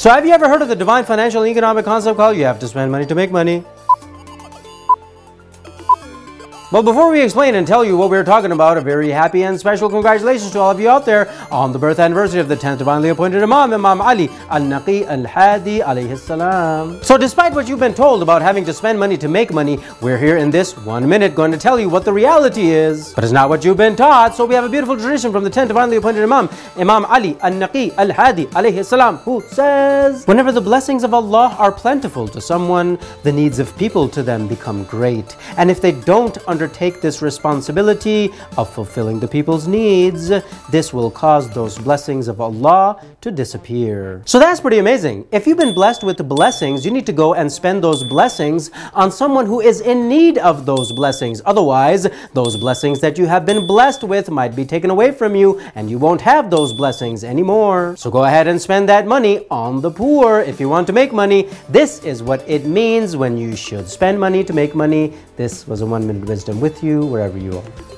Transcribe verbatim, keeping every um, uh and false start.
So have you ever heard of the divine financial and economic concept called you have to spend money to make money? Well, before we explain and tell you what we're talking about, a very happy and special congratulations to all of you out there on the birth anniversary of the tenth divinely appointed Imam, Imam Ali al-Naqi al-Hadi alayhi salam. So despite what you've been told about having to spend money to make money, we're here in this one minute going to tell you what the reality is. But it's not what you've been taught, so we have a beautiful tradition from the tenth divinely appointed Imam, Imam Ali al-Naqi al-Hadi alayhi salam, who says, whenever the blessings of Allah are plentiful to someone, the needs of people to them become great. And if they don't undertake this responsibility of fulfilling the people's needs, this will cause those blessings of Allah to disappear. So that's pretty amazing. If you've been blessed with the blessings, you need to go and spend those blessings on someone who is in need of those blessings. Otherwise, those blessings that you have been blessed with might be taken away from you and you won't have those blessings anymore. So go ahead and spend that money on the poor if you want to make money. This is what it means when you should spend money to make money. This was a one minute wisdom with you wherever you are.